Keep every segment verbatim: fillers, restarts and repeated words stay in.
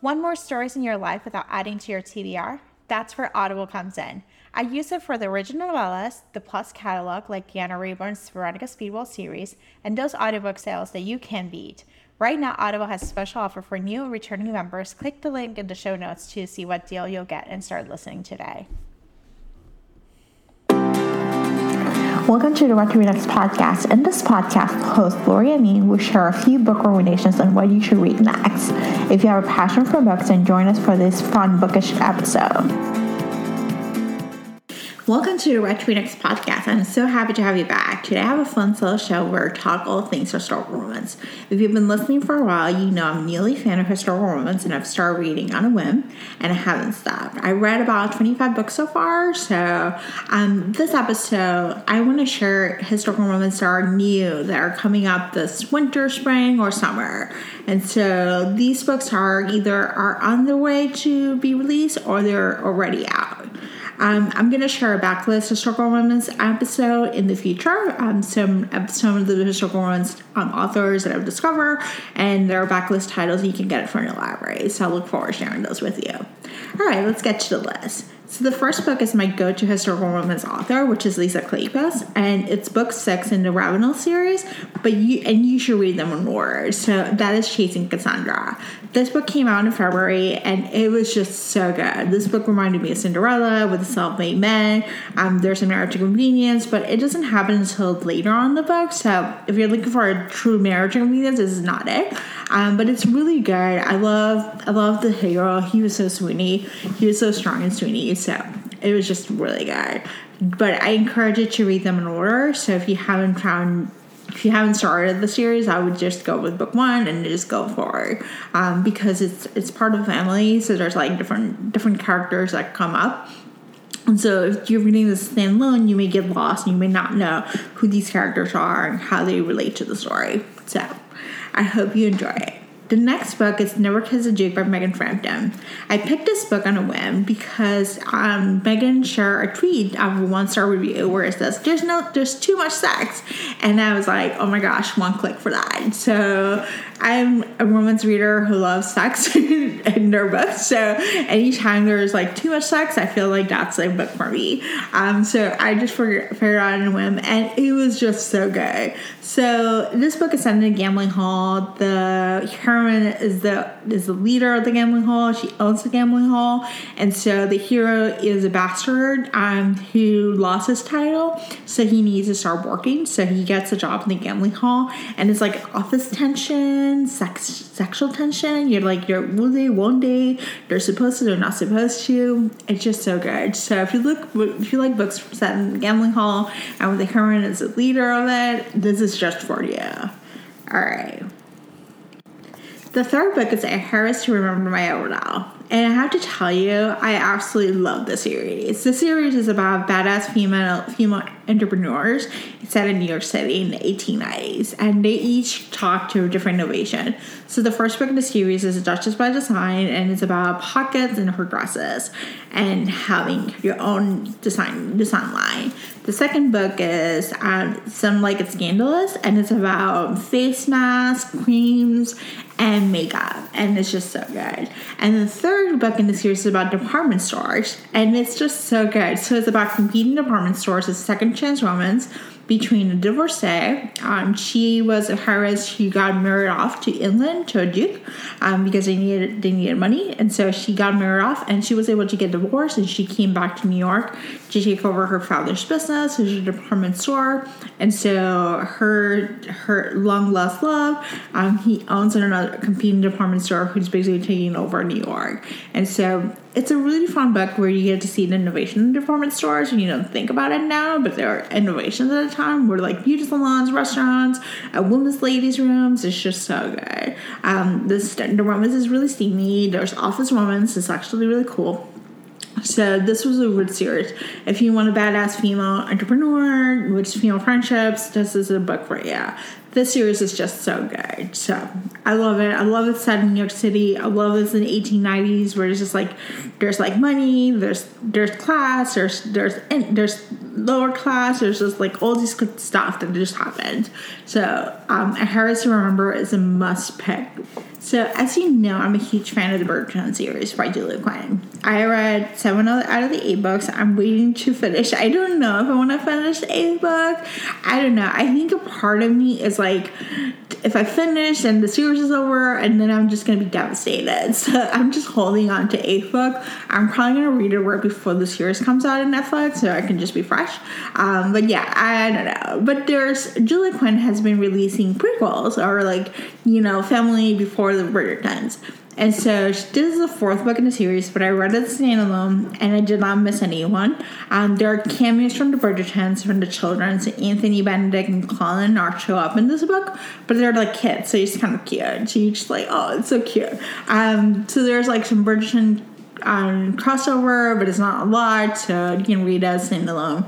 Want more stories in your life without adding to your T B R? That's where Audible comes in. I use it for the original novellas, the Plus catalog like Deanna Rayburn's Veronica Speedwell series, and those audiobook sales that you can beat. Right now, Audible has a special offer for new and returning members. Click the link in the show notes to see what deal you'll get and start listening today. Welcome to the What to Read Next podcast. In this podcast, host Lori and me will share a few book recommendations on what you should read next. If you have a passion for books, then join us for this fun bookish episode. Welcome to the What to Read Next podcast. I'm so happy to have you back. Today I have a fun solo show where we talk all things historical romance. If you've been listening for a while, you know I'm a newly fan of historical romance and I've started reading on a whim and I haven't stopped. I read about twenty-five books so far, so um, this episode I want to share historical romance that are new, that are coming up this winter, spring, or summer. And so these books are either are on their way to be released or they're already out. Um, I'm going to share a backlist historical romance episode in the future. Um, some some of the historical romance um, authors that I've discovered and their backlist titles you can get it from your library. So I look forward to sharing those with you. All right, let's get to the list. So the first book is my go-to historical romance author, which is Lisa Kleypas, and it's book six in the Ravenel series. But you and you should read them in order. So that is Chasing Cassandra. This book came out in February, and it was just so good. This book reminded me of Cinderella with the self-made men. Um, there's some marriage to convenience, but it doesn't happen until later on in the book. So if you're looking for a true marriage to convenience, this is not it. Um, but it's really good. I love, I love the hero. He was so sweetie. He was so strong and sweetie. So it was just really good. But I encourage you to read them in order. So if you haven't found, if you haven't started the series, I would just go with book one and just go forward. Um, because it's it's part of the family. So there's like different different characters that come up. And so if you're reading this standalone, you may get lost and you may not know who these characters are and how they relate to the story. So I hope you enjoy it. The next book is Never Kiss a Duke by Megan Frampton. I picked this book on a whim because um, Megan shared a tweet of a one-star review where it says, there's no, there's too much sex. And I was like, oh my gosh, one click for that. So I'm a romance reader who loves sex in their books. So anytime there's like too much sex, I feel like that's a book for me. Um, so I just figured, figured out on a whim, and it was just so good. So this book is set in a gambling hall. The heroine is the is the leader of the gambling hall. She owns the gambling hall, and so the hero is a bastard um, who lost his title, so he needs to start working. So he gets a job in the gambling hall, and it's like office tension, sex, sexual tension. You're like, you're will they, won't they? They're supposed to, they're not supposed to. It's just so good. So if you look, if you like books set in the gambling hall, and with the heroine is the leader of it, this is just for you. All right. The third book is A Heiress to Remember by Overdale. And I have to tell you, I absolutely love the series. The series is about badass female female entrepreneurs. It's set in New York City in the eighteen nineties. And they each talk to a different innovation. So the first book in the series is Duchess by Design. And it's about pockets in her dresses and having your own design design line. The second book is um, Some Like It Scandalous. And it's about face masks, creams, and makeup. And it's just so good. And the third book in the series is about department stores, and it's just so good. So it's about competing department stores as second chance romance between a divorcee. Um, she was a heiress who got married off to England to a duke um, because they needed they needed money, and so she got married off, and she was able to get divorced, and she came back to New York to take over her father's business, which is a department store. And so her her long lost love, um, he owns another competing department store who's basically taking over New York, and so it's a really fun book where you get to see the innovation in department stores, and you don't think about it now, but there are innovations at a time where like beauty salons, restaurants, uh, women's ladies' rooms. It's just so good. Um, this the romance is really steamy. There's office romance. It's actually really cool. So this was a good series. If you want a badass female entrepreneur with female friendships, this is a book for you. This series is just so good. So I love it. I love it set in New York City. I love this in the eighteen nineties where it's just like there's like money, there's there's class, there's there's there's lower class, there's just like all this good stuff that just happened. So um, A Heiress to Remember is a must pick. So, as you know, I'm a huge fan of the Bridgerton series by Julia Quinn. I read seven out of the eight books. I'm waiting to finish. I don't know if I want to finish the eighth book. I don't know. I think a part of me is like, if I finish and the series is over, and then I'm just going to be devastated. So, I'm just holding on to eighth book. I'm probably going to read it right before the series comes out on Netflix, so I can just be fresh. Um, but yeah, I don't know. But there's, Julia Quinn has been releasing prequels, or like, you know, family before the Bridgertons. And so this is the fourth book in the series, but I read it standalone, and I did not miss anyone. Um, there are cameos from the Bridgertons, from the children, so Anthony Benedict and Colin are show up in this book, but they're like kids, so it's kind of cute. So you're just like, oh, it's so cute. Um, so there's like some Bridgerton um, crossover, but it's not a lot, so you can read it as standalone.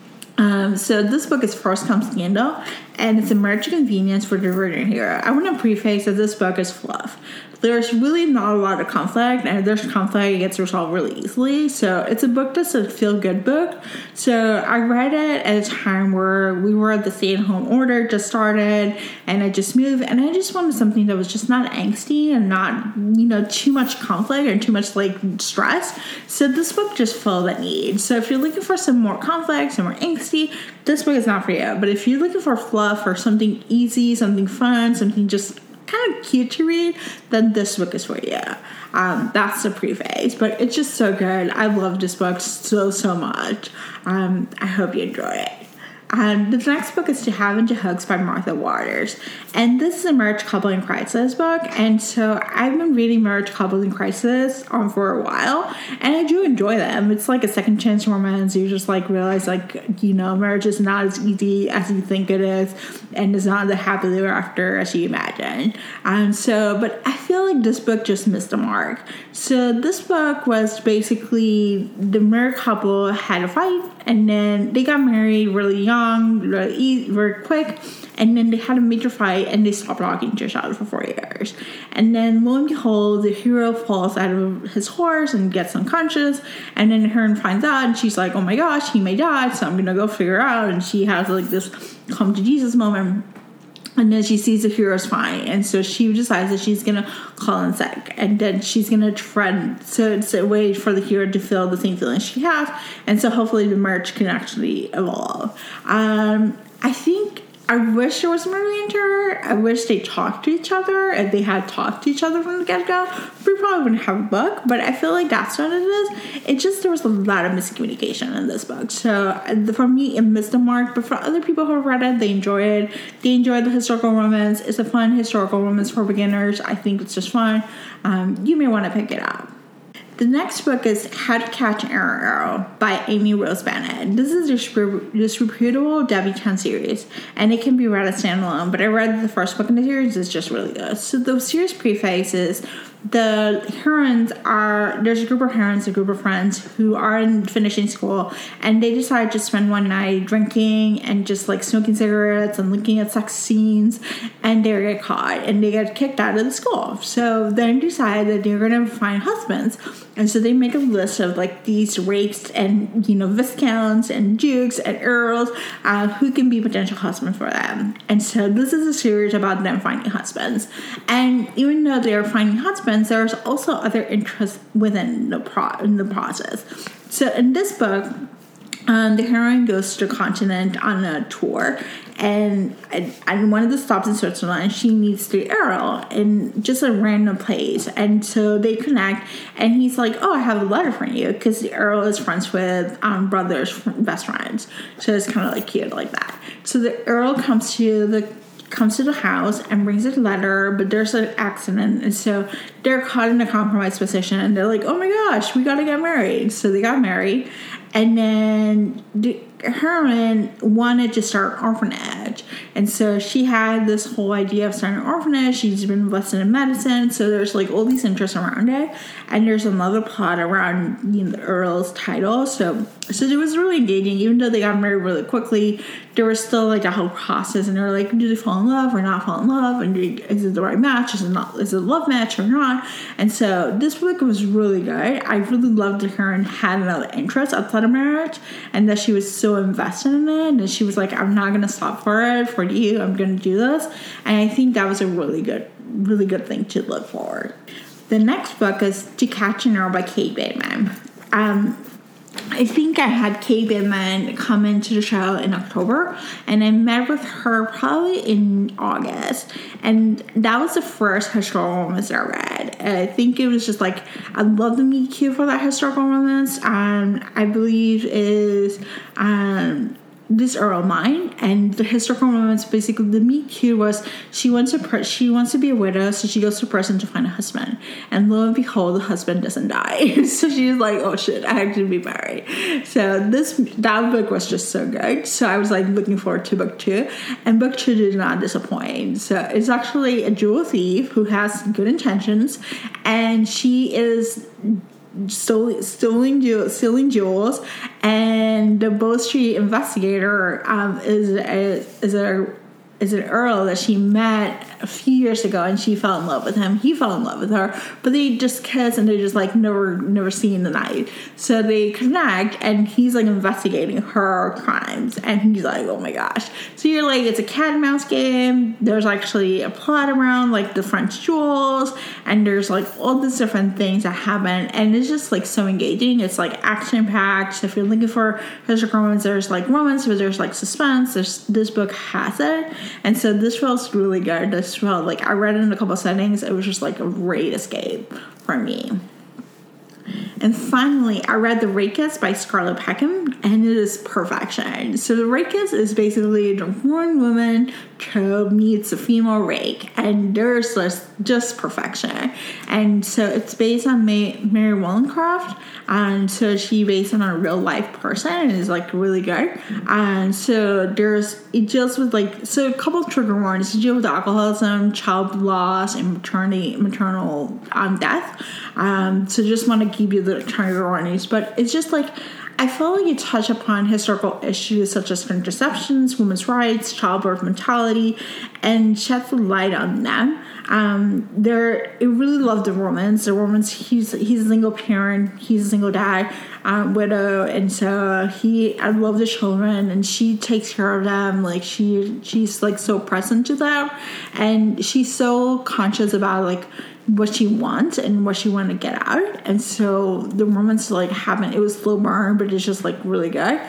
Um, so this book is First Comes Scandal, and it's a marriage convenience for the Virgin hero. I want to preface that this book is fluff. There's really not a lot of conflict, and if there's conflict, it gets resolved really easily. So it's a book that's a feel-good book. So I read it at a time where we were at the stay-at-home order just started, and I just moved, and I just wanted something that was just not angsty and not, you know, too much conflict and too much like stress. So this book just filled that need. So if you're looking for some more conflict, some more angsty, this book is not for you. But if you're looking for fluff or something easy, something fun, something just kind of cute to read, then this book is for you. Um, that's the preface, but it's just so good. I love this book so, so much. Um, I hope you enjoy it. Um, the next book is To Have and to Hooks by Martha Waters. And this is a marriage couple in crisis book. And so I've been reading marriage couples in crisis um, for a while. And I do enjoy them. It's like a second chance romance. You just like realize like, you know, marriage is not as easy as you think it is. And it's not the happily ever after as you imagine. Um, so, but I feel like this book just missed the mark. So this book was basically the married couple had a fight. And then they got married really young, really, very quick. And then they had a major fight and they stopped talking to each other for four years. And then lo and behold, the hero falls out of his horse and gets unconscious. And then Heron finds out and she's like, oh my gosh, he may die. So I'm going to go figure out. And she has like this come to Jesus moment. And then she sees the hero's fine. And so she decides that she's going to call in sick. And then she's going to try. So it's a way for the hero to feel the same feelings she has. And so hopefully the marriage can actually evolve. Um, I think I wish there was more banter. I wish they talked to each other. If they had talked to each other from the get-go, we probably wouldn't have a book. But I feel like that's what it is. It just, there was a lot of miscommunication in this book. So for me, it missed the mark. But for other people who read it, they enjoy it. They enjoy the historical romance. It's a fun historical romance for beginners. I think it's just fun. Um, you may want to pick it up. The next book is How to Catch an Arrow by Amy Rose Bennett. This is this reputable debutante series, and it can be read as standalone, but I read the first book in the series. It's just really good. So the series preface is the herons are, there's a group of herons, a group of friends who are in finishing school, and they decide to spend one night drinking and just like smoking cigarettes and looking at sex scenes, and they get caught and they get kicked out of the school. So then decide that they're going to find husbands, and so they make a list of like these rakes and, you know, viscounts and dukes and earls uh, who can be potential husbands for them. And so this is a series about them finding husbands. And even though they are finding husbands, there's also other interests within the pro- in the process. So in this book, um, the heroine goes to the continent on a tour, and at one of the stops in Switzerland, she meets the Earl in just a random place, and so they connect. And he's like, "Oh, I have a letter for you," because the Earl is friends with um, brothers, best friends. So it's kind of like cute like that. So the Earl comes to the comes to the house and brings a letter, but there's an accident, and so they're caught in a compromised position, and they're like, oh my gosh, we gotta get married. So they got married, and then the heroine wanted to start an orphanage, and so she had this whole idea of starting an orphanage. She's been invested in medicine, so there's like all these interests around it, and there's another plot around, you know, the Earl's title. So so it was really engaging. Even though they got married really quickly, there was still like a whole process, and they were like, do they fall in love or not fall in love, and is it the right match, is it not, is it a love match or not? And so this book was really good. I really loved that Heron had another interest outside of marriage, and that she was so invested in it, and she was like, I'm not gonna stop for it for support you. I'm going to do this. And I think that was a really good, really good thing to look forward. The next book is To Catch an Arrow by Kate Bateman. Um, I think I had Kate Bateman come into the show in October, and I met with her probably in August, and that was the first historical romance I read. I think it was just like, I love the meet cute for that historical romance. Um, I believe is um, This Earl Mine, and the historical romance, basically the meet cute was she wants to pre- she wants to be a widow, so she goes to prison to find a husband, and lo and behold, the husband doesn't die. So she's like, oh shit, I have to be married. So this that book was just so good. So I was like looking forward to book two, and book two did not disappoint. So it's actually a jewel thief who has good intentions, and she is Stealing, stealing, jewels, stealing jewels, and the Bow Street investigator um, is a, is a is an earl that she met a few years ago, and she fell in love with him. He fell in love with her, but they just kiss, and they just like never never seen the night. So they connect, and he's like investigating her crimes, and he's like, oh my gosh. So you're like, it's a cat and mouse game. There's actually a plot around like the French jewels, and there's like all these different things that happen, and it's just like so engaging. It's like action packed. So if you're looking for historical romance, there's like romance, but there's like suspense. There's this book has it. And so this felt really good. This felt like, I read it in a couple of settings. It was just like a great escape for me. And finally, I read The Rakist by Scarlett Peckham, and it is perfection. So The Rakist is basically the one woman trope meets a female rake, and there's just, just perfection. And so it's based on May, Mary Wollstonecraft, and so she based it on a real life person, and is like really good. And so there's, it deals with like, so a couple of trigger warnings. It deals with alcoholism, child loss, and maternity, maternal um, death. Um, so just want to give you the trigger warnings, but it's just like, I feel like you touch upon historical issues such as contraceptions, women's rights, childbirth mortality, and shed the light on them. Um, there, I really love the romance. The romance, he's he's a single parent, he's a single dad, um, widow, and so he, I love the children, and she takes care of them. Like she, she's like so present to them, and she's so conscious about like what she wants and what she want to get out. And so the romance like happened, it was slow burn, but it's just like really good.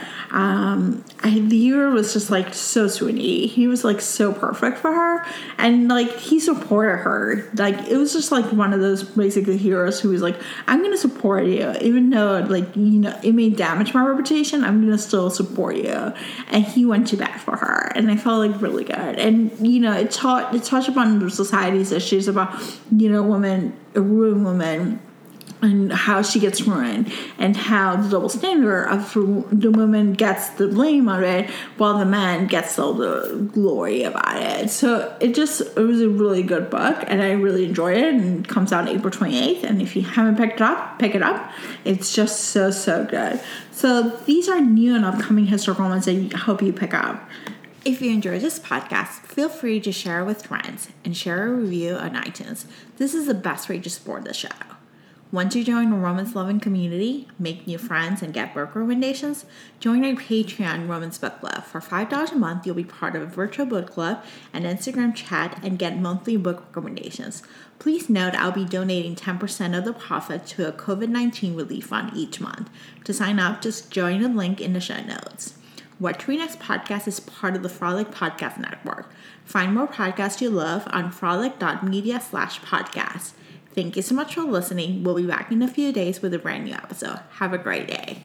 Um, I, the hero was just like so sweet. He was like so perfect for her, and like he supported her. Like it was just like one of those basically heroes who was like, I'm gonna support you, even though like, you know, it may damage my reputation, I'm gonna still support you. And he went to bat for her, and I felt like really good. And you know, it taught it touched upon the society's issues about, you know, women, a ruined woman, and how she gets ruined, and how the double standard of the woman gets the blame of it, while the man gets all the glory about it. So it just, it was a really good book, and I really enjoyed it, and it comes out April twenty-eighth, and if you haven't picked it up, pick it up. It's just so, so good. So these are new and upcoming historical romance that I hope you pick up. If you enjoyed this podcast, feel free to share it with friends and share a review on iTunes. This is the best way to support the show. Want to join a romance-loving community, make new friends, and get book recommendations? Join our Patreon Romance Book Club. For five dollars a month, you'll be part of a virtual book club, an Instagram chat, and get monthly book recommendations. Please note I'll be donating ten percent of the profit to a covid nineteen relief fund each month. To sign up, just join the link in the show notes. What to Read Next podcast is part of the Frolic Podcast Network. Find more podcasts you love on frolic.media slash podcast. Thank you so much for listening. We'll be back in a few days with a brand new episode. Have a great day.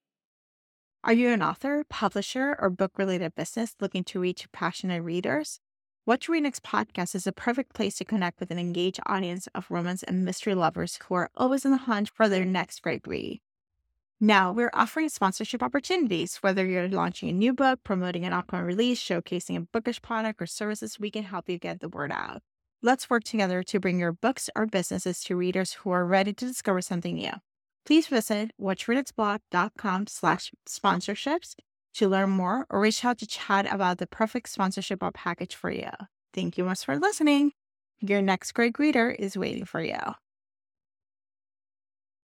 Are you an author, publisher, or book-related business looking to reach passionate readers? What to Read Next podcast is a perfect place to connect with an engaged audience of romance and mystery lovers who are always on the hunt for their next great read. Now, we're offering sponsorship opportunities. Whether you're launching a new book, promoting an upcoming release, showcasing a bookish product or services, we can help you get the word out. Let's work together to bring your books or businesses to readers who are ready to discover something new. Please visit whattoreadnextblog.com slash sponsorships to learn more, or reach out to chat about the perfect sponsorship or package for you. Thank you much for listening. Your next great reader is waiting for you.